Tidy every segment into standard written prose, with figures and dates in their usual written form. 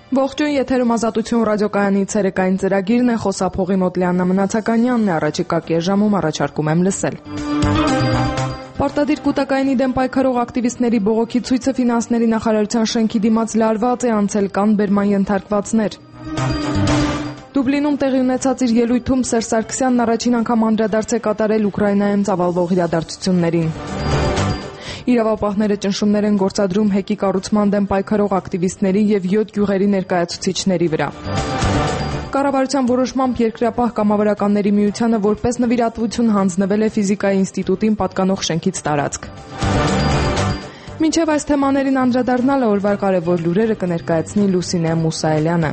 Ողջույն, եթերում Ազատություն ռադիոկայանի ցերեկային ծրագիրն է, խոսափողի մոտ Լիաննա Մնացականյանն է, առաջիկա կես առաջարկում եմ լսել։ Պարտադիր կൂട്ടակայինի դեմ պայքարող ակտիվիստների բողոքի ցույցը ֆինանսների նախարարության շենքի դիմաց լարված է, անցել կան բերման ենթարկվածներ։ Դուբլինում տեղի ունեցած իր ելույթում Սերժ Սարգսյանն առաջին անգամ անդրադարձ է կատարել Ուկրաինայում ծավալվող իրադարձություններին։ Իրավապահները ճնշումներ են գործադրում ՀԵԿ-ի կառուցման դեմ պայքարող ակտիվիստների եւ 7 գյուղերի ներկայացուցիչների վրա։ Կառավարության որոշմամբ Երկրապահ կամավորականների միությանը որպես նվիրատվություն հանձնվել է ֆիզիկայի ինստիտուտին պատկանող շենքից տարածք։ Մինչև այս թեմաներին անդրադառնալը օրվա կարևոր լուրերը կներկայացնի Լուսինե Մուսայելյանը։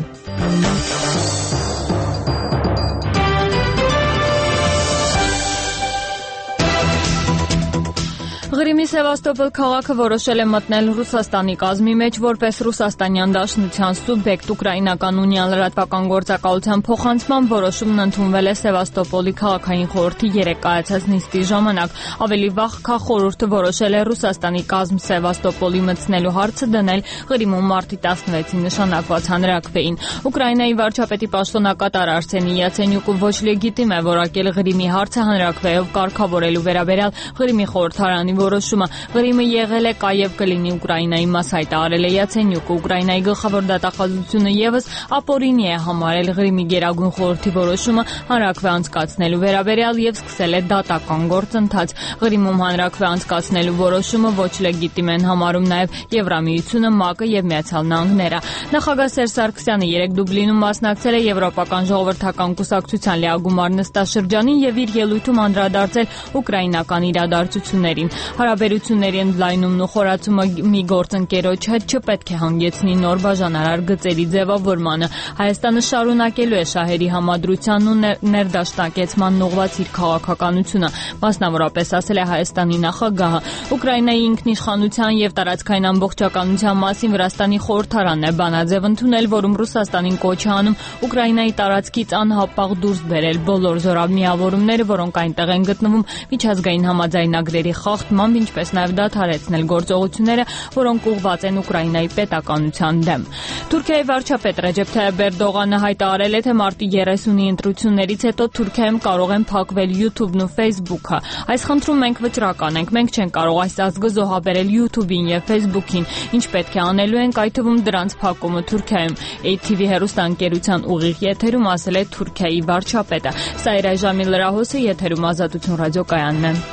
Ղրիմի Սևաստոպոլ քաղաքը որոշել է մտնել Ռուսաստանի կազմի մեջ որպես Ռուսաստանյան Դաշնության սուբյեկտ ուկրաինական ունիան լրատվական գործակալության փոխանցման որոշումն ընդունվել է Սևաստոպոլի քաղաքային խորհրդի 3 կայացած նիստի ժամանակ։ Ավելի վաղ խորհուրդը որոշել է Ռուսաստանի կազմ Սևաստոպոլի մտցնելու հարցը դնել Ղրիմում մարտի 16-ին նշանակված հանրաքվեին։ Ուկրաինայի վարչապետի պաշտոնակատար Արսենի Յացենյուկը ոչ լեգիտիմ է որակել Ղրիմի հարցը հանրաքվեով կարգավորելու վերաբերյալ Ղրիմի խորհրդարանի որոշումը։ Ղրիմը եղել է, կա եւ կլինի Ուկրաինայի մաս, հայտարարել է Յացենյուկը։ Ուկրաինայի գլխավոր դատախազությունը եւս ապօրինի է համարել Ղրիմի գերագույն խորհրդի որոշումը հանրաքվե անցկացնելու վերաբերյալ եւ սկսել է դատական գործընթաց։ Ղրիմում հանրաքվե անցկացնելու որոշումը ոչ լեգիտիմ են համարում նաեւ Եվրամիությունը, ՄԱԿ-ը եւ Միացյալ Նահանգները։ Նախագահ Սերժ Սարգսյանը 3 Դուբլինում մասնակցել է Եվրոպական ժողովրդական կուսակցության լիագումար նստաշրջանին եւ իր ելույթում անդրադարձել ուկրաինական իրադարձություններին։ Հարաբերությունների ընդլայնումն ու խորացումը մի գործընկերոջ հետ չպետք է հանգեցնի նոր բաժանարար գծերի ձևավորմանը։ Հայաստանը շարունակելու է շահերի համադրությանն ու ներդաշնակեցմանն ուղղված իր քաղաքականությունը, մասնավորապես ասել է Հայաստանի նախագահը։ Ուկրաինայի ինքնիշխանության եւ տարածքային ամբողջականության մասին Վրաստանի խորհրդարանն է բանաձև ընդունել, որում Ռուսաստանին կոչ է անում Ուկրաինայի տարածքից անհապաղ դուրս բերել բոլոր զորամիավորումները, որոնք այնտեղ են գտնվում, միջազգային համաձայնագրերի խախտմամբ, ինչպես նաև դադարեցնել գործողությունները, որոնք ուղղված են Ուկրաինայի պետականության դեմ։ Թուրքիայի վարչապետ Ռեջեփ Թայիփ Էրդողանը հայտարարել է, թե մարտի 30-ի ընտրություններից հետո Թուրքիայում կարող են փակվել YouTube-ն ու Facebook-ը։ Այս խնդրում մենք վճռական ենք, մենք չենք կարող այս ազգը զոհաբերել YouTube-ին եւ Facebook-ին, ինչ պետք է անելու ենք, այդ թվում դրանց փակումը Թուրքիայում։ ATV հեռուստաընկերության ուղիղ եթերում ասել է Թուրքիայի վարչապետը։ Սա էր այժմի լրահոսը, եթերում Ազատություն ռադիոկայանն է։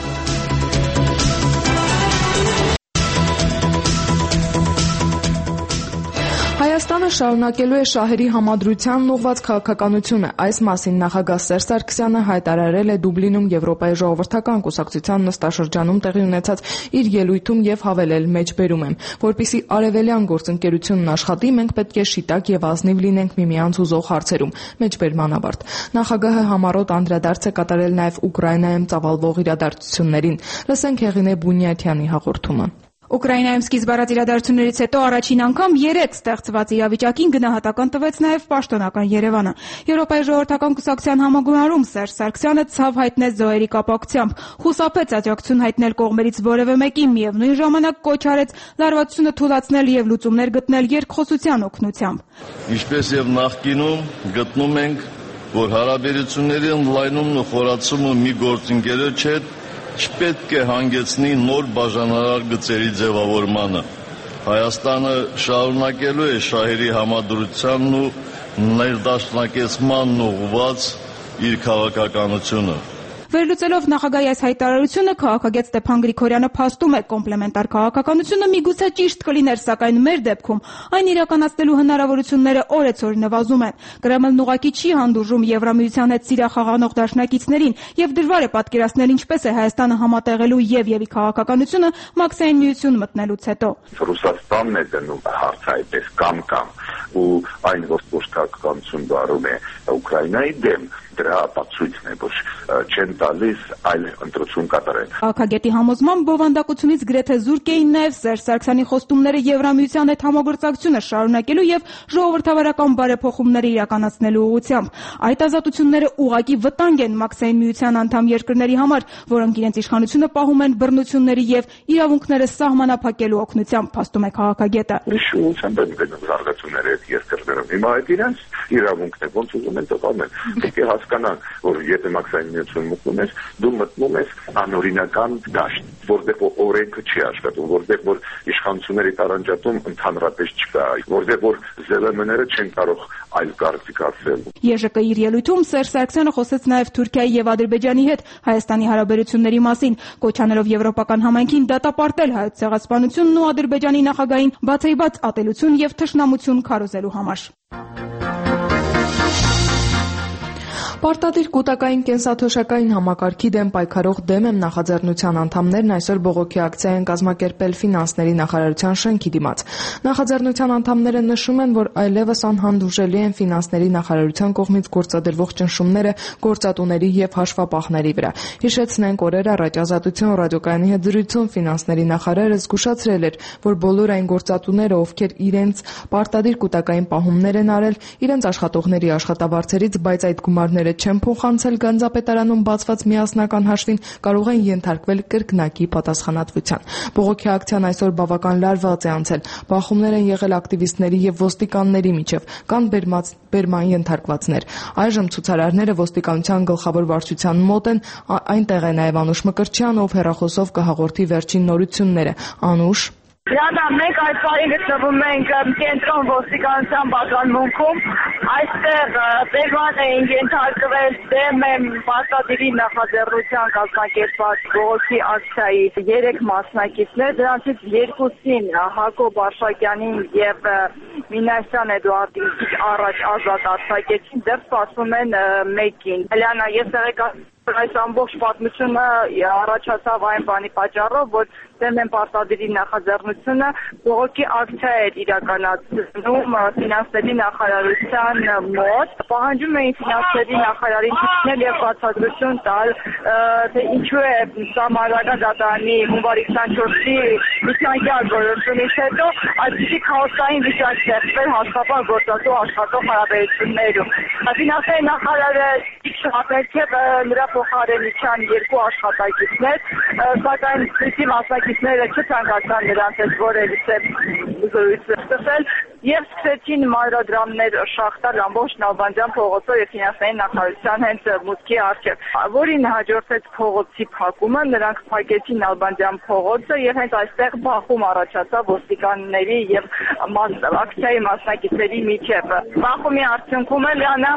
Հայաստանը շարունակելու է շահերի համադրությանն ուղղված քաղաքականությունը։ Այս մասին նախագահ Սերժ Սարգսյանը հայտարարել է Դուբլինում Եվրոպայի ժողովրդական կուսակցության նստաշրջանում տեղի ունեցած իր ելույթում եւ հավելել մեջբերում եմ, որպիսի արևելյան գործընկերությունն աշխատի, մենք պետք է շիտակ եւ ազնիվ լինենք միմյանց ուզող հարցերում։ Մեջբերման ավարտ։ Նախագահը համառոտ անդրադարձ է կատարել նաեւ Ուկրաինայում ծավալվող իրադարձություններին։ Լսենք Հեղինե Բունյաթյանի հաղորդումը։ Ուկրաինայում սկիզբ առած իրադարձություններից հետո առաջին անգամ 3 ստեղծված իրավիճակին գնահատական տվեց նաև պաշտոնական Երևանը։ Եվրոպայի ժողովրդական կուսակցության համագումարում Սերժ Սարգսյանը ցավ հայտնեց զոհերի կապակցությամբ, խուսափեց աջակցություն հայտնել կողմերից որևէ մեկին, միևնույն ժամանակ կոչ արեց լարվածությունը թույլատրել եւ լուծումներ գտնել երկխոսության օգնությամբ։ Ինչպես եւ նախկինում գտնում ենք, որ հարաբերությունների ընդլայնումն ու խորացումը մի գործընկերոջ հետ չպետք է հանգեցնի նոր բաժանարար գծերի ձևավորմանը։ Հայաստանը շարունակելու է շահերի համադրությանն ու ներդաշնակեցմանն ուղղված իր քաղաքականությունը։ Վերլուծելով նախագահի այս հայտարարությունը, քաղաքագետ Ստեփան Գրիգորյանը փաստում է կոմպլեմենտար քաղաքականությունը միգուցե ճիշտ կլիներ, սակայն մեր դեպքում այն իրականացնելու հնարավորությունները օրեցօր նվազում են։ Կրեմլն ուղղակի չի հանդուրժում Եվրամիության հետ սիրախաղանող դաշնակիցներին եւ դժվար է պատկերացնել ինչպես է Հայաստանը համատեղելու եւ քաղաքականությունը Մաքսային միություն մտնելուց հետո։ Ռուսաստանն է դնում հարցը այդպես կամ ու այն ոչ քաղաքականություն դառնում է Ուկրաինայի դեմ, դրա ապացույցն է, որ չեն տալիս այլ ընտրություն կատարել։ Քաղաքագետի համոզմամբ բովանդակությունից գրեթե զուրկ էին նաև Սերժ Սարգսյանի խոստումները Եվրամիության հետ համագործակցությունը շարունակելու եւ ժողովրդավարական բարեփոխումները իրականացնելու ուղղությամբ։ Այդ ազատությունները ուղղակի վտանգ են Մաքսային միության անդամ երկրների համար, որոնք իրենց իշխանությունը պահում են բռնությունների եւ իրավունքները սահմանափակելու օգնությամբ, փաստում է քաղաքագետը։ Իշուությամբ են գնում զարգացումները այդ երկրներում։ Հիմա այդ իրենց իրավունքն է, ոնց ուզում են տպանել։ Պետք է հասկանան, որ եթե Մաքսային միություն մտնում ես, դու մտնում ես անօրինական դաշտ, որտեղ օրենքը չի աշխատում, որտեղ որ իշխանությունների տարանջատում ընդհանրապես չկա, որտեղ որ ԶԼՄ-ները չեն կարող այլ կարծիք ասել։ ԵԺԿ իր ելույթում Սերժ Սարգսյանը խոսեց նաև Թուրքիայի եւ Ադրբեջանի հետ Հայաստանի հարաբերությունների մասին, կոչանելով եվրոպական համայնքին դատապարտել հայոց ցեղասպանությունն ու Ադրբեջանի նախագահին բացայբաց ատելություն եւ թշնամություն քարոզելու համար։ Պարտադիր կൂട്ടակային կենսաթոշակային համակարգի դեմ պայքարող դեմ եմ նախաձեռնության անդամներն այսօր բողոքի ակցիա են կազմակերպել ֆինանսների նախարարության շենքի դիմաց։ Նախաձեռնության անդամները նշում են, որ այլևս անհանդուրժելի են ֆինանսների նախարարության կողմից գործադրվող ճնշումները գործատուների եւ հաշվապահների վրա։ Հիշեցնենք, օրեր առաջ Ազատություն ռադիոկայանի հետ զրույցում ֆինանսների նախարարը զգուշացրել էր, որ բոլոր այն գործատուները, ովքեր իրենց պարտադիր կൂട്ടակային պահումներ են արել, իրենց աշխատողների աշխատավարձերից, բայց այդ գումարները չեն փոխանցել Գանձապետարանում բացված միասնական հաշվին, կարող են ենթարկվել կրկնակի պատասխանատվության։ Բողոքի ակցիան այսօր բավական լարված է անցել։ Բախումներ են եղել ակտիվիստների եւ ոստիկանների միջև, կան բերման ենթարկվածներ։ Այժմ ցուցարարները ոստիկանության գլխավոր վարչության մոտ են, այնտեղ է նաեւ Անուշ Մկրտչյան, ով հեռախոսով կհաղորդի վերջին նորությունները։ Անուշ, Դրանա մենք այս պահին գտնվում ենք կենտրոն ոստիկանության բաժանմունքում, այստեղ բերման էին ենթարկվել դեմ պարտադիրի նախաձեռնության կազմակերպված բողոքի ակցիայի 3 մասնակիցներ, դրանցից 2-ին Հակոբ Արշակյանին եւ Մինասյան Էդուարդին առաջ ազատ արձակեցին, դեռ սպասում են մեկին։ Լիանա, ես տեղեկացնում այս ամբողջ պատմությունը առաջացավ այն բանի պատճառով, որ դեմ են պարտադիրի նախաձեռնությունը բողոքի ակցիա էր իրականացնում ֆինանսների նախարարության մոտ, պահանջում էին ֆինանսների նախարարին ցույցնել եւ բացատրություն տալ, թե ինչու է Սահմանադրական դատարանի հունվարի 24-ի միջանկյալ որոշումից հետո այսպիսի քաոսային վիճակ ստեղծվել հաշվապահ գործատու աշխատող հարաբերություններում։ Ֆինանսների նախարարը շահապետքև նրա փոխարենության 2 աշխատակիցներ, սակայն դեպի մասնակիցները չցանկացան նրանց հետ որևիցե զրույց ստեղծել եւ սկսեցին մանրադրամներ շախտալ ամբողջ Նալբանդյան փողոցով եւ ֆինանսների նախարարության հենց մուտքի առջեւ, որին հաջորդեց փողոցի փակումը, նրանք փակեցին Նալբանդյան փողոցը եւ հենց այստեղ բախում առաջացավ ոստիկանների եւ ակցիայի մասնակիցների միջեւ։ Բախումի արդյունքում Լիանա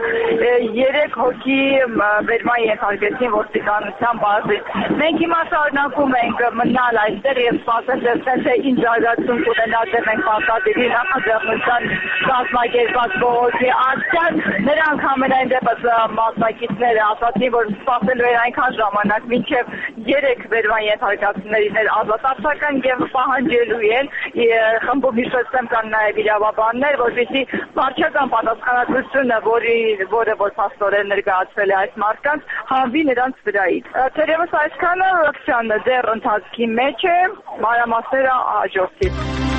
3 հոգի վերման ենթարկեցին ոստիկանության բազից։ Մենք հիմա շարունակում ենք մնալ այստեղ եւ սպասել թե ինչ զարգացում կունենա դեմ ենք պարտադիրի նախաձեռնության կազմակերպված բողոքի ակցիան։ Նրանք համենայն դեպս մասնակիցները ասացին, որ սպասելու են այնքան ժամանակ, մինչև 3 վերման ենթարկածներից ազատ արձական եւ պահանջելու են խմբում հիշեցնեմ կան նաեւ իրավաբաններ, որպեսզի վարչական պատասխանատվությունը, որը որ փաստորեն ներկայացվել է այս մարդկանց, հանվի նրանց վրայից։ Թերևս այսքանը ակցիան դեռ ընթացքի մեջ է, մանրամասները հաջորդի։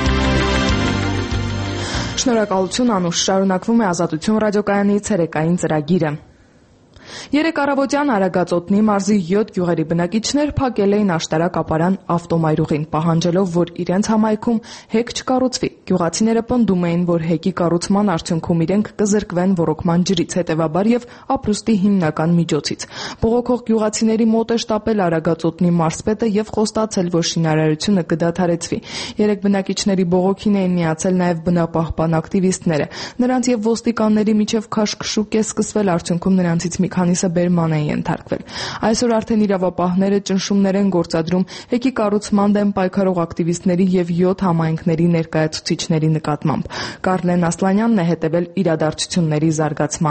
Շնորհակալություն Անուշ, շարունակվում է Ազատություն ռադիոկայանի ցերեկային ծրագիրը։ Երեկ առավոտյան Արագածոտնի մարզի 7 գյուղերի բնակիչներ փակել էին աշտարակ ապարան ավտոմայրուղին, պահանջելով, որ իրենց համայնքում հեկ չկառուցվի։ Գյուղացիները պնդում էին, որ հեկի կառուցման արդյունքում իրենք կզրկվեն ոռոգման ջրից, հետևաբար եւ ապրուստի հիմնական միջոցից։ Բողոքող գյուղացիների մոտ է շտապել Արագածոտնի մարզպետը եւ խոստացել, որ շինարարությունը կդադարեցվի։ Երեկ բնակիչների բողոքին էին միացել նաեւ բնապահպան ակտիվիստները։ Նրանց եւ ոստիկանների միջև քաշքշուկ է սկսվել, արդյունքում նրանցից մի քանիսը բերման են ենթարկվել։ Այսօր արդեն իրավապահները ճնշումներ են գործադրում հեկի կառուցման դեմ պայքարող ակտիվիստների եւ 7 համայնքների ներկայացուցիչների նկատմամբ։ Կարլեն Ասլանյանն է հետևել իրադարձությունների զարգացմանը։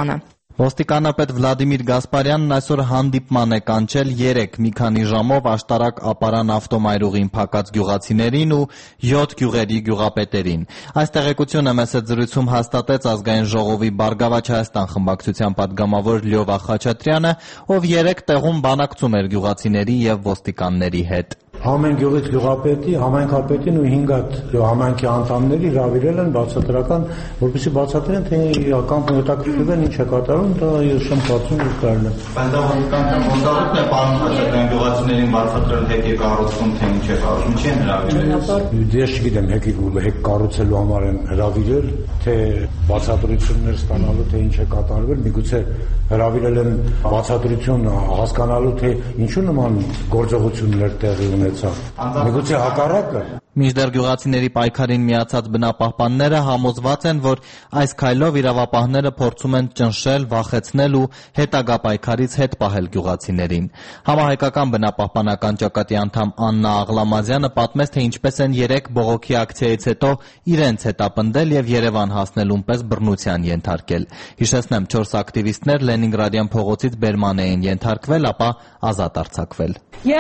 Ոստիկանապետ Վլադիմիր Գասպարյանն այսօր հանդիպման է կանչել 3 մի քանի ժամով աշտարակ ապարան ավտոմայրուղին փակած գյուղացիներին ու 7 գյուղերի գյուղապետերին։ Այս տեղեկությունը մեծ զրույցում հաստատեց Ազգային ժողովի Բարգավաճ Հայաստան խմբակցության падգամավոր Լյովա Խաչատրյանը, ով 3 տեղում բանակցում էր գյուղացիների եւ ոստիկանների հետ։ Ամեն գյուղից գյուղապետի, համայնքապետին ու 5 հատ համայնքի անդամների հրավիրել են բացատրական, որպեսզի բացատրեն, թե իրական հետաքրքրվեն ինչ է կատարում, դա ես չեմ կարծում որ կարելի է։ Բայց դա ոնտաղուտն է պարոն Խաչատրյան գյուղացիներին բացատրել հեկի կառուցում, թե ինչ է կառուցում, չի են հրավիրել։ Ես չգիտեմ հեկի կառուցելու համար են հրավիրել, թե բացատրություններ ստանալու, թե ինչ է կատարվել, միգուցե հրավիրել են բացատրություն հասկանալու, թե ինչու նման գործողություններ տեղի ունեցավ։ Միգուցե հակառակը։ Մինչդեռ գյուղացիների պայքարին միացած բնապահպանները համոզված են, որ այս քայլով իրավապահները փորձում են ճնշել, վախեցնել ու հետագա պայքարից հետ պահել գյուղացիներին։ Համահայկական բնապահպանական ճակատի անդամ Աննա Աղլամազյանը պատմեց, թե ինչպես են 3 բողոքի ակցիայից հետո իրենց հետապնդել եւ Երևան հասնելուն պես բռնության ենթարկել։ Հիշեցնեմ, 4 ակտիվիստներ Լենինգրադյան փողոցից բերման էին ենթարկվել, ապա ազատ արձակվել։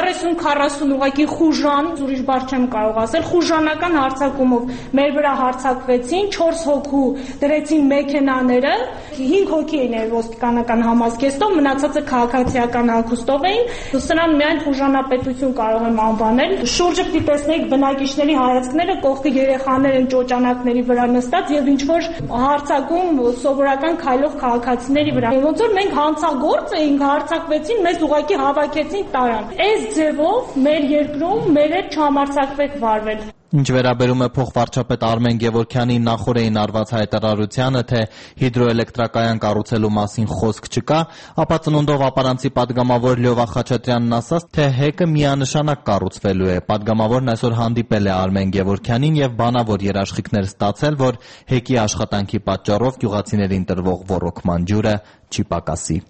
30-40 ուղղակի խուժան, ուրիշ բառ չեմ կարող ասել, խուժանական հարձակումով մեր վրա հարձակվեցին, 4 հոգու դրեցին մեքենաները, 5 հոգի էին ոստիկանական համազգեստով, մնացածը քաղաքացիական հագուստով էին, սրան միայն խուժանապետություն կարող եմ անվանել։ Շուրջը պիտի տեսնեիք բնակիչների հայացքները, կողքի երեխաներ են ճոճանակների վրա նստած եւ ինչ որ հարձակում սովորական քայլով քաղաքացիների վրա։ Ոնց որ մենք հանցագործ էինք, հարձակվեցին, մեզ ուղղակի հավաքեցին տարան։ Այս ձևով մեր երկրում մեր հետ չհամարձակվեք վարվել։ Ինչ վերաբերում է փոխվարչապետ Արմեն Գևորգյանի նախորդին արված հայտարարությանը, թե հիդրոէլեկտրակայան կառուցելու մասին խոսք չկա, ապա ծնունդով ապարանցի падգամավոր Լյովա Խաչատրյանն ասաց, թե հեկը միանշանակ կառուցվելու է։ Падգամավորն այսօր հանդիպել է Արմեն Գևորգյանին եւ բանավոր երաշխիքներ ստացել, որ հեկի աշխատանքի պատճառով գյուղացիներին տրվող ոռոգման ջուրը չի պակասի։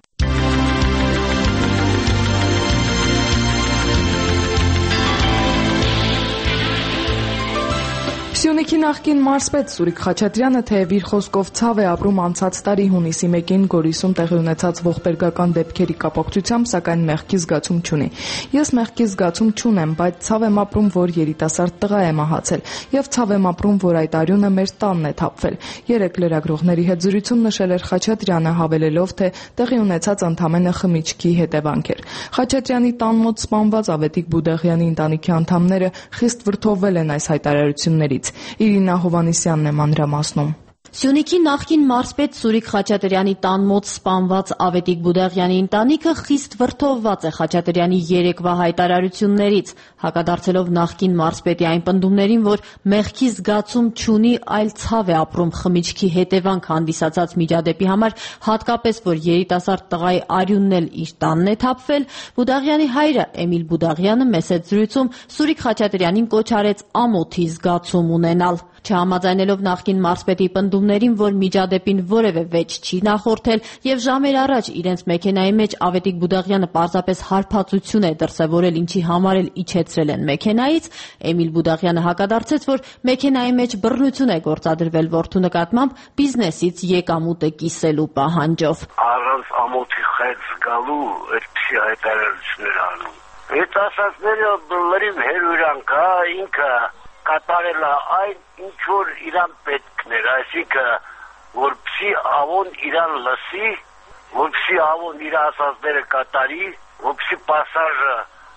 Սյունիքի նախկին մարզպետ Սուրիկ Խաչատրյանը թեև իր խոսքով ցավ է ապրում անցած տարի հունիսի 1-ին Գորիսում տեղի ունեցած ողբերգական դեպքերի կապակցությամբ, սակայն մեղքի զգացում չունի։ Ես մեղքի զգացում չունեմ, բայց ցավ եմ ապրում, որ երիտասարդ տղա է մահացել, եւ ցավ եմ ապրում, որ այդ արյունը մեր տանն է թափվել։ 3 լրագրողների հետ զրույցում նշել էր Խաչատրյանը, հավելելով, թե տեղի ունեցած ընդամենը խմիչքի հետևանք էր։ Խաչատրյանի տան մոտ սպանված Ավետիք Բուդաղյանի ընտանիքի անդամները խիստ վրդովվել են այս հայտարարություններից։ Իրինա Հովանիսյանն է մանրամասնում։ Սյունիքի նախկին մարզպետ Սուրիկ Խաչատրյանի տան մոտ սպանված Ավետիք Բուդաղյանի ընտանիքը խիստ վրդովված է Խաչատրյանի երեկվա հայտարարություններից, հակադարձելով նախկին մարզպետի այն պնդումներին, որ մեղքի զգացում չունի, այլ ցավ է ապրում խմիչքի հետևանք հանդիսացած միջադեպի համար, հատկապես որ երիտասարդ տղայի արյունն էլ իր տանն է թափվել, Բուդաղյանի հայրը Էմիլ Բուդաղյանը մեծ զրույցում Սուրիկ Խաչատրյանին կոչ արեց ամոթի զգացում ունենալ։ Չհամաձայնելով նախկին մարզպետի պնդումներին, որ միջադեպին որևէ վեճ չի նախորդել եւ ժամեր առաջ իրենց մեքենայի մեջ Ավետիք Բուդաղյանը պարզապես հարբածություն է դրսեւորել, ինչի համար էլ իջեցրել են մեքենայից, Էմիլ Բուդաղյանը հակադարձեց, որ մեքենայի մեջ բռնություն է գործադրվել որդու նկատմամբ բիզնեսից եկամուտը կիսելու պահանջով։ Առանց ամոթի խեց գալու այդպիսի հայտարարություններ անում։ Այդ ասածները լրիվ հերույրանք է, ինքը կատարել է այն, ինչ որ իրան պետքն էր, այսինքն որպեսզի ավոն իրան լսի, որպեսզի ավոն իր ասածները կատարի, որպեսզի պասաժը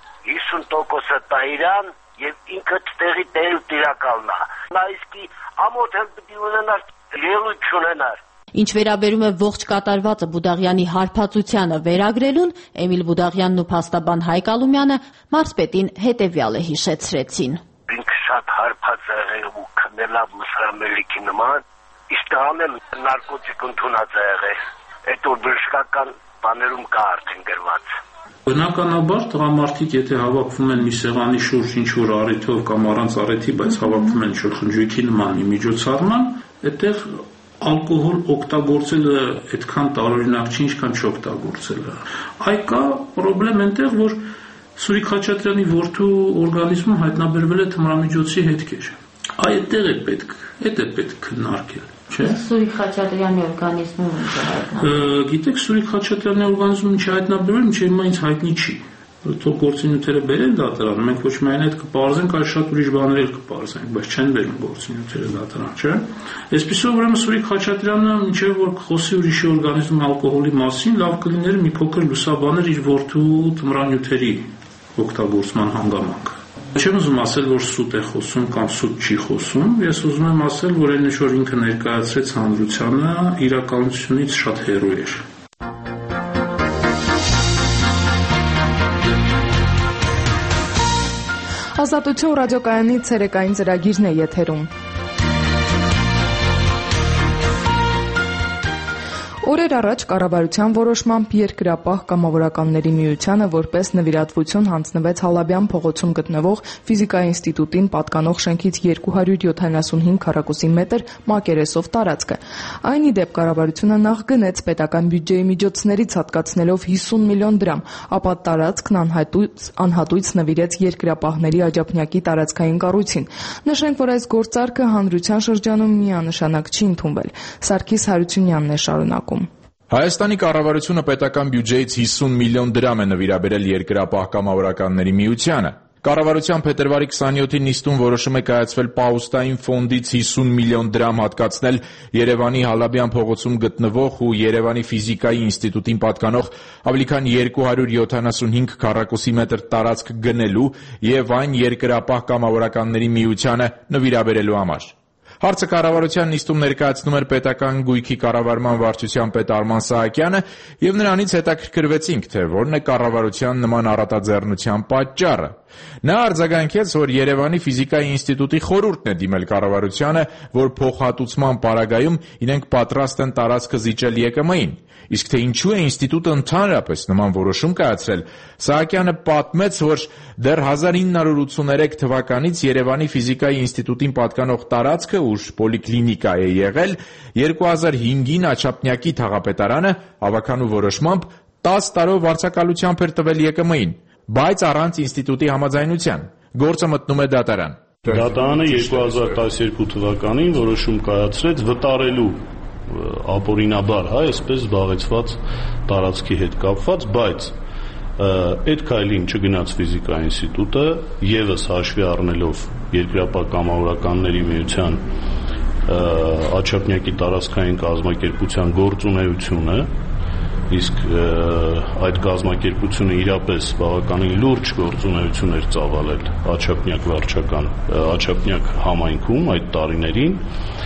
50% տա իրան եւ ինքը տեղի տիրակալն է։ Նա իսկի ամոթ էլ պիտի ունենար, ելույթ չունենար։ Ինչ վերաբերում է ողջ կատարվածը Բուդաղյանի հարբածությանը վերագրելուն, Էմիլ Բուդաղյանն ու փաստաբան Հայկ Ալումյանը մարզպետին հետևյալը հիշեցրեցին։ Ինքը շատ հարբած է եղել ու քնելավ մսրամելիքի նման, իսկ անել նարկոտիկ ընդունած է եղել։ Այդ որ բժշկական բաներում կա արդեն գրված։ Բնականաբար տղամարդիկ եթե հավաքվում են մի սեղանի շուրջ ինչ-որ առիթով կամ առանց առիթի, բայց հավաքվում են ինչ-որ խնջույքի նման մի միջոցառման, այդտեղ ալկոհոլ օգտագործելը այդքան տարօրինակ չի, ինչքան չօգտագործելը։ Այ կա խնդրեմ այնտեղ, որ Սուրիկ Խաչատրյանի որդու օրգանիզմում հայտնաբերվել է թմրամիջոցի հետքեր։ Այդտեղ է պետք քննարկել։ Չէ՞։ Սուրիկ Խաչատրյանի օրգանիզմում ինչ է հայտնաբերվել։ Գիտեք, Սուրիկ Խաչատրյանի օրգանիզմում ինչ հայտնաբերվել, մինչև հիմա ինձ հայտնի չի։ Թող գործինյութերը բերեն դատարան, մենք ոչ միայն այդ կպարզենք, այլ շատ ուրիշ բաներ էլ կպարզենք, բայց չեն բերում գործինյութերը դատարան, չէ՞։ Այսպիսով ուրեմն Սուրիկ Խաչատրյանը մինչև որ խոսի ուրիշի օրգանիզմի ալկոհոլի մասին, լավ կլիներ մի փոքր լուսաբաներ իր որդու թմրանյութերի օգտագործման հանգամանք։ Չեմ ուզում ասել, որ սուտ է խոսում կամ սուտ չի խոսում, ես ուզում եմ ասել, որ այն ինչ որ ինքը ներկայացրեց հանրությանը, իրականությունից շատ հեռու էր։ Ազատություն ռադիոկայանի ցերեկային ծրագիրն է եթերում։ Օրեր առաջ կառավարության որոշմամբ Երկրապահ կամավորականների միությանը որպես նվիրատվություն հանձնվեց Հալաբյան փողոցում գտնվող Ֆիզիկայի ինստիտուտին պատկանող շենքից 275 քառակուսի մետր մակերեսով տարածքը։ Այն ի դեպ կառավարությունը նախ գնեց պետական բյուջեի միջոցներից հատկացնելով 50 միլիոն դրամ, ապա տարածքն անհատույց նվիրեց Երկրապահների աջափնյակի տարածքային կառույցին։ Նշենք, որ այս գործարքը հանրության շրջանում միանշանակ չի ընդունվել։ Սարգիս Հարությունյանն է շարունակում։ Հայաստանի կառավարությունը պետական բյուջեից 50 միլիոն դրամ է նվիրաբերել Երկրապահ կամավորականների միությանը։ Կառավարության փետրվարի 27-ի նիստում որոշում է կայացվել պաուստային ֆոնդից 50 միլիոն դրամ հատկացնել Երևանի Հալաբյան փողոցում գտնվող ու Երևանի Ֆիզիկայի ինստիտուտին պատկանող ավելի քան 275 քառակուսի մետր տարածք գնելու եւ այն Երկրապահ կամավորականների միությանը նվիրաբերելու համար։ Հարցը կառավարության նիստում ներկայացնում էր պետական գույքի կառավարման վարչության պետ Արման Սահակյանը եւ նրանից հետաքրքրվեցինք, թե որն է կառավարության նման առատաձեռնության պատճառը։ Նա արձագանքեց, որ Երևանի Ֆիզիկայի ինստիտուտի խորհուրդն է դիմել կառավարությանը, որ փոխհատուցման պարագայում իրենք պատրաստ են տարածքը զիջել ԵԿՄ-ին։ Իսկ թե ինչու է ինստիտուտը ընդհանրապես նման որոշում կայացրել, Սահակյանը պատմեց, որ դեռ 1983 թվականից Երևանի Ֆիզիկայի ինստիտուտին պատկանող տարածքը, ուր պոլիկլինիկա է եղել, 2005-ին Աչափնյակի թաղապետարանը հավաքանու որոշմամբ 10 տարով վարձակալությամբ էր տվել ԵԿՄ-ին, բայց առանց ինստիտուտի համաձայնության։ Գործը մտնում է դատարան։ Դատարանը 2012 թվականին որոշում կայացրեց վտարելու ապօրինաբար, այսպես զբաղեցված տարածքի հետ կապված, բայց այդ քայլին չգնաց Ֆիզիկայի ինստիտուտը, եւս հաշվի առնելով Երկրապահ կամավորականների միության Աչափնյակի տարածքային կազմակերպության գործունեությունը, իսկ այդ կազմակերպությունը իրապես բավականին լուրջ գործունեություն էր ծավալել Աչափնյակ համայնքում այդ տարիներին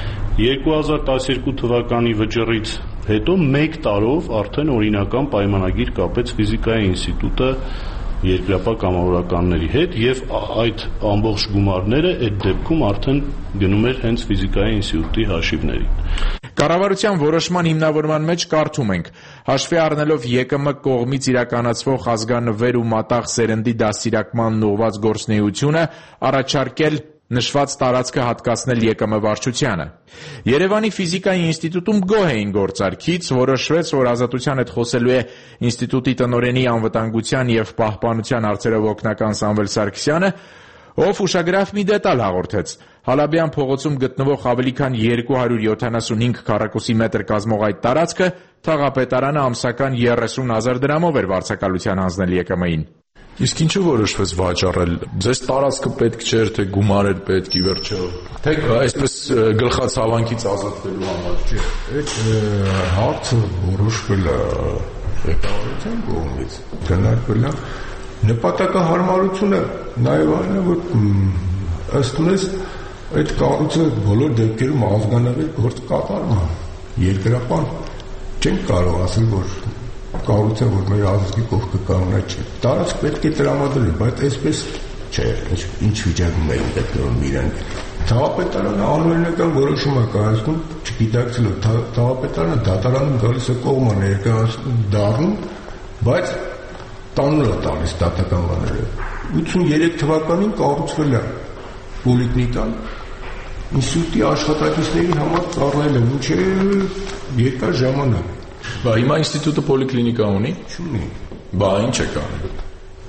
2012 թվականի վճռից հետո 1 տարով արդեն օրինական պայմանագիր կապեց Ֆիզիկայի ինստիտուտը Երկրապահ կամավորականների հետ եւ այդ ամբողջ գումարները այդ դեպքում արդեն գնում էր հենց Ֆիզիկայի ինստիտուտի հաշիվներին։ Կառավարության որոշման հիմնավորման մեջ կարդում ենք. հաշվի առնելով ԵԿՄ կողմից իրականացվող ազգանվեր ու մատաղ սերնդի դաստիարակման ուղղված գործունեությունը առաջարկել նշված տարածքը հատկացնել ԵԿՄ վարչությանը։ Երևանի Ֆիզիկայի ինստիտուտում գոհ էին գործարքից, որոշվեց, որ Ազատության հետ խոսելու է ինստիտուտի տնօրենի անվտանգության եւ պահպանության հարցերով օգնական Սամվել Սարգսյանը, ով ուշագրավ մի դետալ հաղորդեց. Հալաբյան փողոցում գտնվող ավելի քան 275 քառակուսի մետր կազմող այդ տարածքը թաղապետարանը ամսական 30,000 դրամով էր վարձակալության հանձնել ԵԿՄ-ին։ Իսկ ինչու որոշվեց վաճառել։ Ձեզ տարածքը պետք չէր, թե գումար էր պետք ի վերջո։ Թե այսպես գլխացավանքից ազատվելու համար չէ։ Այդ հարցը որոշվել է պետական կողմից։ Քննարկվել է նպատակահարմարությունը նաև այն է, որ ըստ մեզ այդ կառույցը բոլոր դեպքերում ազգանավեր գործ կատարում է։ Երկրապահ չեն կարող ասել, որ կառույցը, որ մեր ազգի կողքը կանոնա չէ։ Տարածք պետք է տրամադրել, բայց այսպես չէ, ինչ վիճակում են գտնվում իրանք։ Թաղապետարանը անօրինական որոշում է կայացնում, չգիտակցելով թաղապետարանը դատարանում գալիս է կողմը ներկայացնում դառնում, բայց տանուլ է տալիս դատական բաները։ 83 թվականին կառուցվել է պոլիկլինիկան, ինստիտուտի աշխատակիցների համար ծառայել է մինչև երկար ժամանակ։ Բա հիմա ինստիտուտը պոլիկլինիկա ունի։ Չունի։ Բա ինչ է կանում։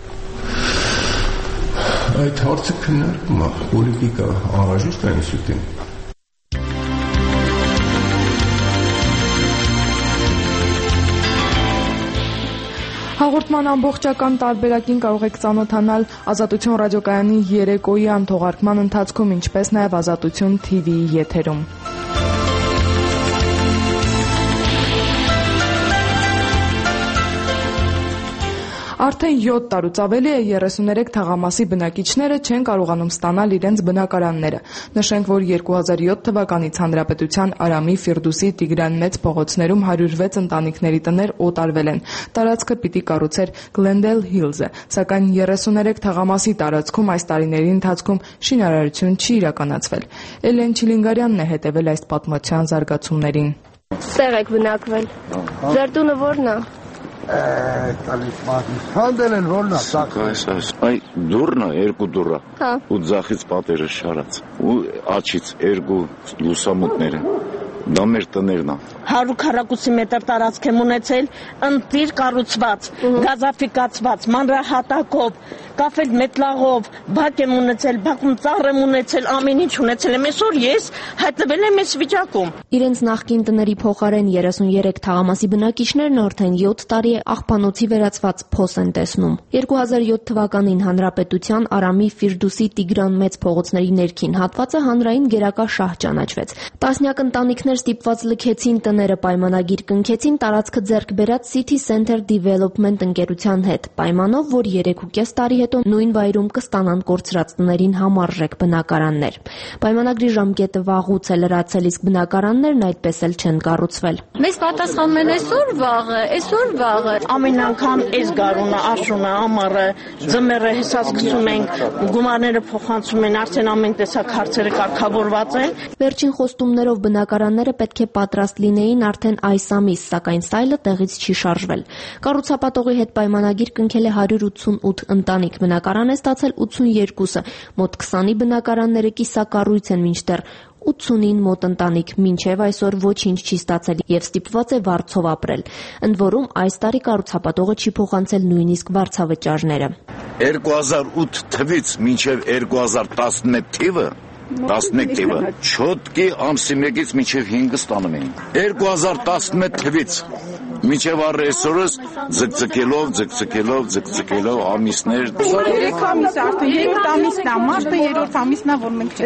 Այդ հարցը քննարկում է, պոլիկլինիկա անհրաժեշտ է ինստիտուտին։ Հաղորդման ամբողջական տարբերակին կարող եք ծանոթանալ Ազատություն ռադիոկայանի երեկոյան թողարկման ընթացքում, ինչպես նաև Ազատություն TV-ի եթերում։ Արդեն 7 տարուց ավելի է 33 թաղամասի բնակիչները չեն կարողանում ստանալ իրենց բնակարանները։ Նշենք, որ 2007 թվականից հանրապետության Արամի, Ֆիրդուսի, Տիգրան մեծ փողոցներում 106 ընտանիքների տներ օտարվել են։ Տարածքը պիտի կառուցեր Glendale Hills-ը, սակայն 33 թաղամասի տարածքում այս տարիների ընթացքում շինարարություն չի իրականացվել։ Էլեն Չիլինգարյանն է հետևել այս պատմության զարգացումներին։ Ստեղ եք բնակվել։ Ձեր տունը ո՞րն է։ Հանդել են որնա այ դուրնա երկու դուրա ու ձախից պատերը շարած ու աչից երկու լուսամուտները դա մեր տներն է 100 քառակուսի մետր տարածք եմ ունեցել ընտիր կառուցված գազաֆիկացված մանրահատակով կաֆել մետլաղով բակ եմ ունեցել բակում ծառ եմ ունեցել ամեն ինչ ունեցել եմ այսօր ես հայտնվել եմ այս վիճակում իրենց նախկին տների փոխարեն 33 թաղամասի բնակիչներն արդեն 7 տարի է աղբանոցի վերածված փոս են տեսնում 2007 թվականին հանրապետության Արամի Ֆիրդուսի Տիգրան մեծ փողոցների ներքին հատվածը հանրային գերակա շահ ճանաչվեց տասնյակ ընտանիքներ ստիպված լքեցին տները պայմանագիր կնքեցին տարածքը ձեռք բերած City Center Development ընկերության հետ պայմանով որ 3.5 տարի հետո նույն վայրում կստանան կորցրած տներին համարժեք բնակարաններ պայմանագրի ժամկետը վաղուց է լրացել իսկ բնակարաններն այդպես էլ չեն կառուցվել Մեզ պատասխանում են այսօր վաղը ամեն անգամ այս գարունը աշունը ամառը ձմեռը հեսա սկսում ենք գումարները փոխանցում են արդեն ամեն տեսակ հարցերը կարգավորված են վերջին խոստումներով բնակարանները պետք է պատրաստ լինեին արդեն այս ամիս, սակայն սայլը տեղից չի շարժվել։ Կառուցապատողի հետ պայմանագիր կնքել է 188 ընտանիք, բնակարան է ստացել 82-ը, մոտ 20-ի բնակարանները կիսակառույց են մինչդեռ 80-ին մոտ ընտանիք մինչև այսօր ոչինչ չի ստացել եւ ստիպված է վարձով ապրել։ Ընդ որում այս տարի կառուցապատողը չի փոխանցել նույնիսկ վարձավճարները։ 2008 թվից մինչև 2011 թիվը 11 թիվը չոտկի ամսի 1-ից մինչև 5-ը ստանում էին 2011 թվից մինչև այսօրս ձգձգելով ամիսներ 3 ամիս արդեն 3-րդ ամիսն է մարտը 3-րդ ամիսն է որ մենք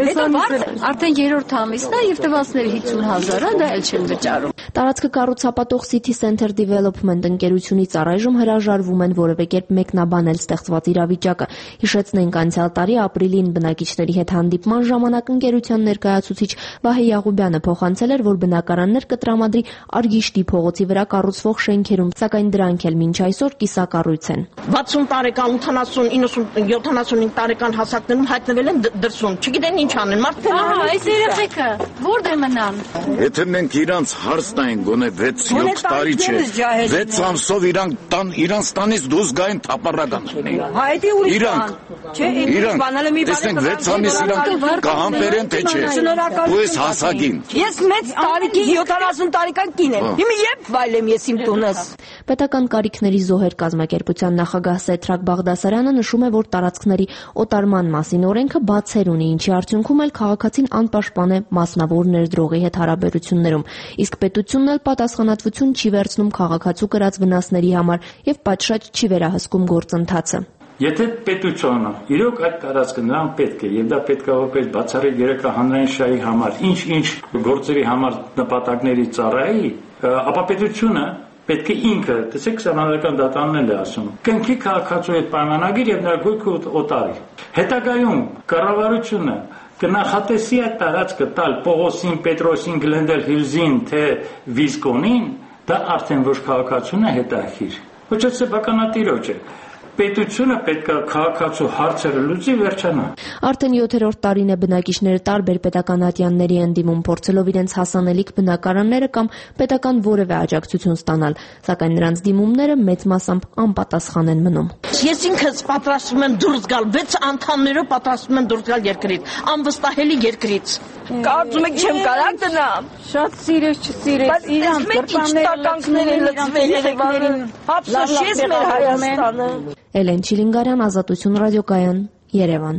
արդեն 3-րդ ամիսն է եւ տվածները 50,000-ը դա էլ չեն վճարում Տարածքը կառուցապատող City Center Development ընկերությունից առայժմ հրաժարվում են որևէ կերպ մեկնաբանել ստեղծված իրավիճակը հիշեցնենք անցյալ տարի ապրիլին բնակիչների հետ հանդիպման ժամանակ ընկերության ներկայացուցիչ Վահե Յաղուբյանը փոխանցել էր որ բնակարաններ կտրամադրի Արգիշտի փողոցի վրա կառուցվող շենքերում, սակայն դրանք էլ մինչ այսօր կիսակառույց են։ 60 տարեկան, 80, 90, 75 տարեկան հասակներում հայտնվել են դրսում։ Չգիտեն ինչ անեն, մարդիկ այս երեխեքը որտե մնան։ Եթե մենք իրանց հարց տային գոնե 6-7 տարի չէ, 6 ամսով իրանց տանից դուրս գային թափառական լինեին։ Հայտի ուրիշ բան։ Չէ, ինձ բանալը մի բան։ Տեսեք 6 ամիս իրանք կհամբերեն թե չէ։ Ու այս հասակին։ Ես մեծ տարիքի 70 տարեկան կին եմ։ Հիմա երբ վայելեմ ես իմ տունս։ Պետական կարիքների զոհեր կազմակերպության նախագահ Սեթրակ Բաղդասարյանը նշում է, որ տարածքների օտարման մասին օրենքը բացեր ունի, ինչի արդյունքում էլ քաղաքացին անպաշտպան է մասնավոր ներդրողի հետ հարաբերություններում, իսկ պետությունն էլ պատասխանատվություն չի վերցնում քաղաքացու կրած վնասների համար եւ պատշաճ չի վերահսկում գործընթացը։ Եթե պետությունը իրոք այդ տարածքը նրան պետք է եւ դա պետք է որպես բացառիկ երեկա հանրային շահի համար ինչ գործերի համար նպատակների ծառայի, ապա պետությունը պետք է ինքը, տեսեք, սահմանադրական դատարանն է ասում, կնքի քաղաքացու հետ պայմանագիր եւ նրա գույքը օտարի։ Հետագայում կառավարությունը կնախատեսի այդ տարածքը տալ Պողոսին, Պետրոսին, Glendale Hills-ին, թե Վիսկոնին, դա արդեն ոչ քաղաքացուն է հետաքրիր։ Ոչ էլ սեփականատիրոջ է։ Պետությունը պետք է քաղաքացու հարցերը լուծի վերջանա։ Արդեն 7-րդ տարին է բնակիչները տարբեր պետական ատյանների են դիմում փորձելով իրենց հասանելիք բնակարանները կամ պետական որևէ աջակցություն ստանալ, սակայն նրանց դիմումները մեծ մասամբ անպատասխան են մնում։ Ես ինքս պատրաստվում եմ դուրս գալ, 6 անդամներով պատրաստվում եմ դուրս գալ երկրից, անվստահելի երկրից։ Կարծում եք չեմ կարող դնամ։ Շատ սիրես, չսիրես, իրան կրպանները լծվել Երևանում։ Ափսոս մեր Հայաստանը։ Էլեն Չիլինգարյան, Ազատություն ռադիոկայան, Երևան։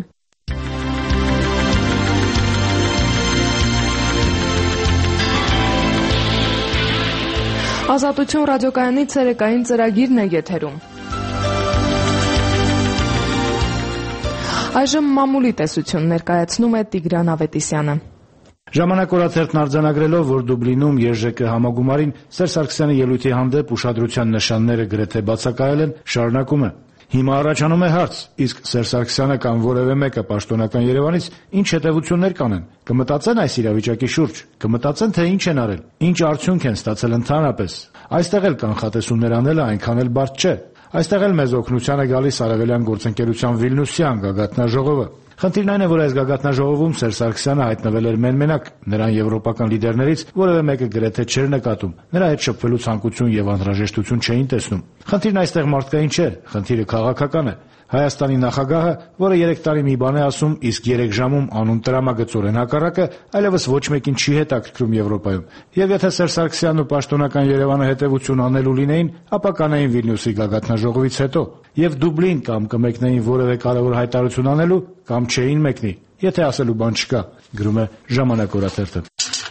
Ազատություն ռադիոկայանի ցերեկային ծրագիրն է եթերում։ Այժմ մամուլի տեսություն ներկայացնում է Տիգրան Ավետիսյանը։ Ժամանակ օրաթերթն արձանագրելով, որ Դուբլինում ԵԺԿ համագումարին Սերժ Սարգսյանի ելույթի հանդեպ ուշադրության նշանները գրեթե բացակայել են, շարունակում է. Հիմա առաջանում է հարց, իսկ Սերժ Սարգսյանը կամ որևէ մեկը պաշտոնական Երևանից ինչ հետևություններ կանեն, կմտածեն այս իրավիճակի շուրջ, կմտածեն, թե ինչ են արել, ինչ արդյունք են ստացել ընդհանրապես։ Այստեղ էլ կանխատեսումներ անելը այնքան էլ բարդ չէ։ Այստեղ էլ մեզ օգնության է գալիս Արևելյան գործընկերության Վիլնյուսյան գագաթնաժողովը։ Խնդիրն այն է, որ այս գագաթնաժողովում Սերժ Սարգսյանը հայտնվել էր մեն-մենակ, նրան եվրոպական լիդերներից որևէ մեկը գրեթե չէր նկատում, նրա հետ շփվելու ցանկություն եւ անհրաժեշտություն չէին տեսնում։ Խնդիրն այստեղ մարդկային չէ, խնդիրը քաղաքական է։ Հայաստանի նախագահը, որը 3 տարի մի բան է ասում, իսկ 3 ժամում անում տրամագծորեն հակառակը, այլևս ոչ մեկին չի հետաքրքրում Եվրոպայում։ Եվ եթե Սերժ Սարգսյանն ու պաշտոնական Երևանը հետևություն անելու լինեին, ապա կանային Վիլնյուսի գագաթնաժողովից հետո, եւ Դուբլին կամ կմեկնեին որևէ կարևոր հայտարարություն անելու, կամ չէին մեկնի, եթե ասելու բան չկա, գրում է Ժամանակ օրաթերթը։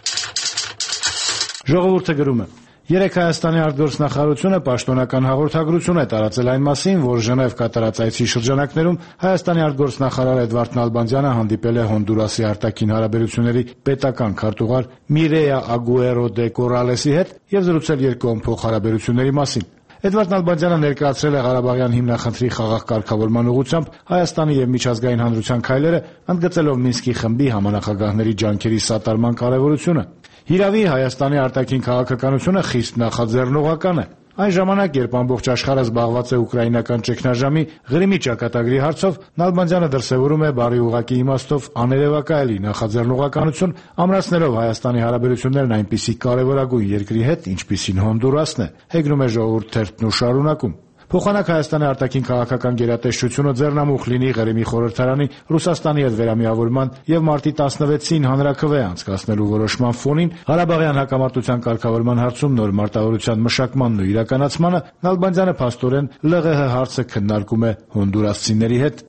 Ժողովուրդը գրում է. Երեկ Հայաստանի արտգործնախարարությունը պաշտոնական հաղորդագրություն է տարածել այն մասին, որ Ժնև կատարած այցի շրջանակներում Հայաստանի արտգործնախարար Էդվարդ Նալբանդյանը հանդիպել է Հոնդուրասի արտաքին հարաբերությունների պետական քարտուղար Միրեյա Ագուերո դե Կորալեսի հետ եւ զրուցել երկկողմ փոխհարաբերությունների մասին։ Էդվարդ Նալբանդյանը ներկայացրել է Ղարաբաղյան հիմնախնդրի խաղաղ կարգավորման ուղղությամբ Հայաստանի եւ միջազգային հանրության քայլերը, ընդգծելով Մինսկի խմբի համանախագահների ջանքերի սատարման կարեւորությունը։ Հիրավի Հայաստանի արտաքին քաղաքականությունը խիստ նախաձեռնողական է։ Այն ժամանակ, երբ ամբողջ աշխարհը զբաղված է ուկրաինական ճգնաժամի Ղրիմի ճակատագրի հարցով, Նալբանդյանը դրսևորում է բարի ուղղակի իմաստով աներևակայելի նախաձեռնողականություն, ամրացնելով Հայաստանի հարաբերություններն այնպիսի կարևորագույն երկրի հետ, ինչպիսին Հոնդուրասն է, հեգնում է Ժողովուրդ թերթն ու շարունակում։ Փոխանակ Հայաստանի արտաքին քաղաքական գերատեսչությունը ձեռնամուխ լինի Ղրիմի խորհրդարանի Ռուսաստանի հետ վերամիավորման եւ մարտի 16-ին հանրաքվե անցկացնելու որոշման ֆոնին Ղարաբաղյան հակամարտության կարգավորման հարցում նոր մարտավարության մշակմանն ու իրականացմանը Նալբանդյանը փաստորեն ԼՂՀ հարցը քննարկում է հոնդուրասցիների հետ։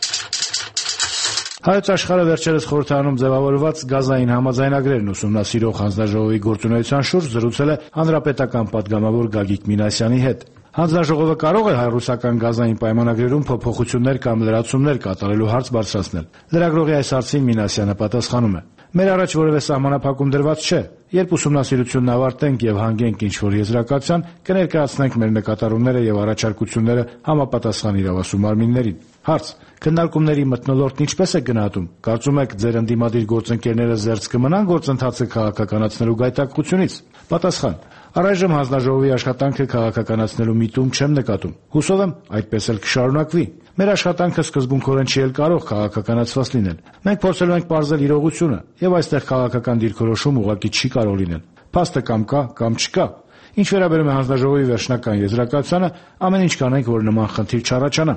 Հայոց աշխարհը վերջերս խորհրդարանում ձևավորված գազային համաձայնագրերն ուսումնասիրող հանձնաժողովի գործունեության շուրջ զրուցել է հանրապետական պատգամավոր Գագիկ Մինասյանի հետ։ Հանձնաժողովը կարող է հայ-ռուսական գազային պայմանագրերում փոփոխություններ կամ լրացումներ կատարելու հարց բարձրացնել։ Լրագրողի այս հարցին Մինասյանը պատասխանում է. Մեր առաջ որևէ սահմանափակում դրված չէ։ Երբ ուսումնասիրությունն ավարտենք եւ հանգենք ինչ-որ եզրակացության, կներկայացնենք մեր նկատառումները եւ առաջարկությունները համապատասխան իրավասու մարմիններին։ Հարց. քննարկումների մթնոլորտն ինչպես է գնահատում։ Կարծում եք ձեր ընդդիմադիր գործընկերները զերծ կմնան գործընթացը քաղաքականացնելու գայթակղությունից։ Պատասխան. Առայժմ հանձնաժողովի աշխատանքը քաղաքականացնելու միտում չեմ նկատում։ Հուսով եմ, այդպես էլ կշարունակվի։ Մեր աշխատանքը սկզբունքորեն չի էլ կարող քաղաքականացված լինել։ Մենք փորձելու ենք պարզել իրողությունը, եւ այստեղ քաղաքական դիրքորոշում ուղղակի չի կարող լինել։ Փաստը կամ կա, կամ չկա։ Ինչ վերաբերում է հանձնաժողովի վերջնական եզրակացությանը, ամեն ինչ կանենք, որ նման խնդիր չառաջանա։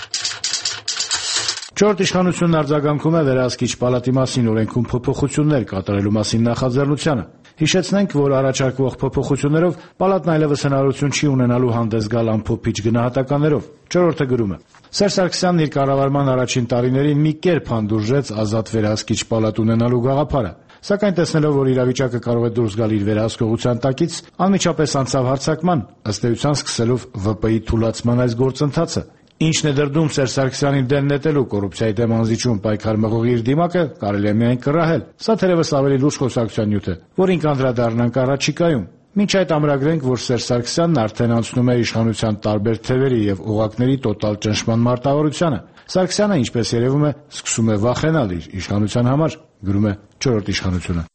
Չորրորդ իշխանությունն արձագանքում է վերահսկիչ պալատի մասին օրենքում փոփոխություններ կատարելու մասին նախաձեռնությանը։ Հիշեցնենք, որ առաջարկվող փոփոխություններով պալատն այլևս հնարավորություն չի ունենալու հանդես գալ ամփոփիչ գնահատականներով։ Չորրորդը գրում է. Սերժ Սարգսյանն իր կառավարման առաջին տարիներին մի կերպ հանդուրժեց ազատ վերահսկիչ պալատ ունենալու գաղափարը։ Սակայն տեսնելով, որ իրավիճակը կարող է դուրս գալ իր վերահսկողության տակից, անմիջապես անցավ հարձակման, ըստ էության սկսելով ՎՊ-ի թուլացման այս գործընթացը։ Ինչն է դրդում Սերժ Սարգսյանին դեն նետելու կոռուպցիայի դեմ անզիջում պայքար մղող իր դիմակը, կարելի է միայն կռահել։ Սա թերևս ավելի լուրջ խոսակցության նյութ է, որին կանդրադառնանք առաջիկայում։ Մինչ այդ ամրագրենք, որ Սերժ Սարգսյանն արդեն անցնում է իշխանության տարբեր թևերի եւ օղակների տոտալ ճնշման մարտավարությանը։ Սարգսյանը, ինչպես երևում է, սկսում է վախենալ իր իշխանության համար, գրում է Չորրորդ իշխանությունը։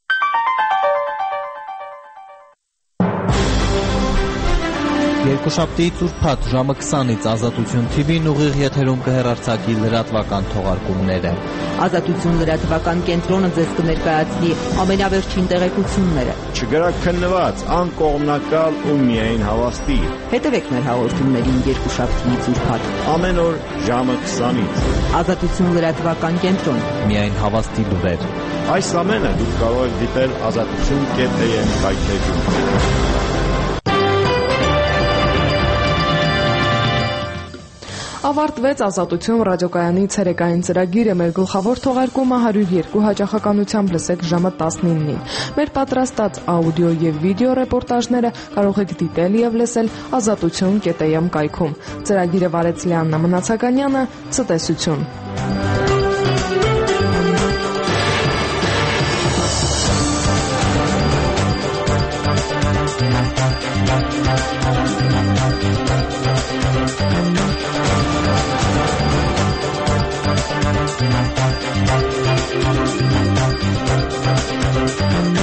Երկուշաբթի ծուրփաթ ժամը 20-ից Ազատություն TV-ն ուղիղ եթերում կհեռարձակի լրատվական թողարկումները։ Ազատություն լրատվական կենտրոնը ձեզ կներկայացնի ամենավերջին տեղեկությունները։ Չգրաքննված, անկողմնակալ ու միայն հավաստի։ Հետևեք մեր հաղորդումներին երկուշաբթի ծուրփաթ։ Ամեն օր ժամը 20-ից։ Ազատություն լրատվական կենտրոն։ Միայն հավաստի լուրեր։ Այս ամենը դուք կարող եք դիտել azatutun.am կայքեջում։ Ավարտվեց Ազատություն ռադիոկայանի ցերեկային ծրագիրը։ Մեր գլխավոր թողարկումը 102 հաճախականությամբ լսեք ժամը 19-ին։ Մեր պատրաստած աուդիո եւ վիդեո ռեպորտաժները կարող եք դիտել եւ լսել azatutun.am կայքում։ Ծրագիրը վարեց Լիաննա Մնացականյանը։ Ցտեսություն։ Thank you.